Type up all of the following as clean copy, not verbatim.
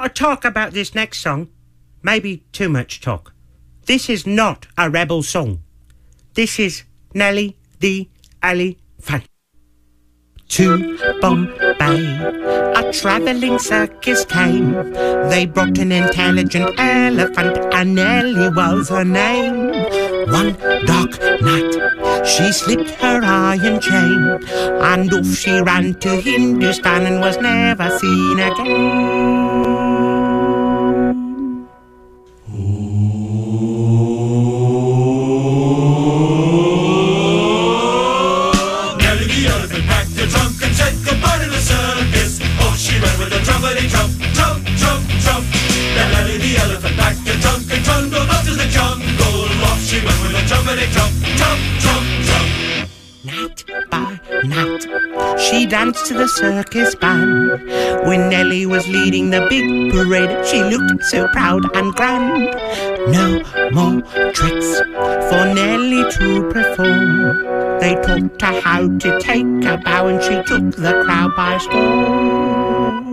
lot of talk about this next song. Maybe too much talk. This is not a rebel song. This is Nelly the Elephant. To Bombay, a travelling circus came. They brought an intelligent elephant, and Nelly was her name. One dark night, she slipped her iron chain, and off she ran to Hindustan and was never seen again. She danced to the circus band. When Nelly was leading the big parade, she looked so proud and grand. No more tricks for Nelly to perform. They taught her how to take a bow, and she took the crowd by storm.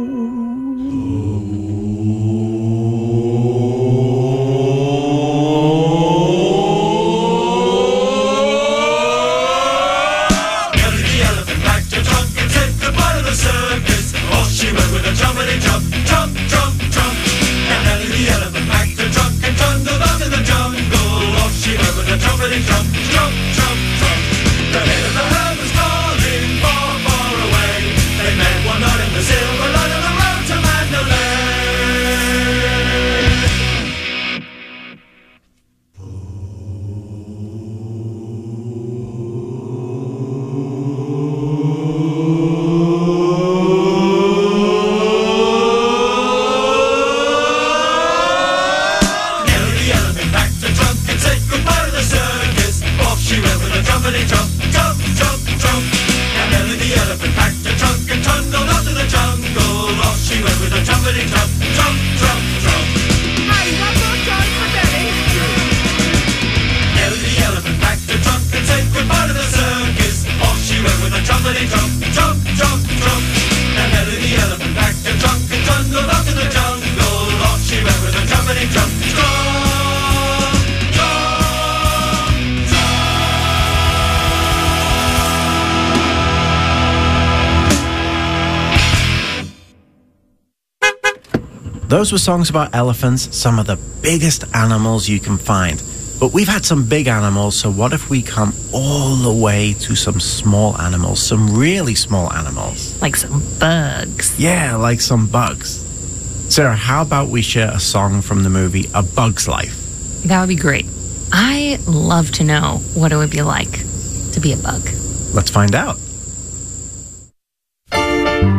Those were songs about elephants, some of the biggest animals you can find. But we've had some big animals, so what if we come all the way to some small animals, some really small animals? Like some bugs. Yeah, like some bugs. Sarah, how about we share a song from the movie A Bug's Life? That would be great. I love to know what it would be like to be a bug. Let's find out.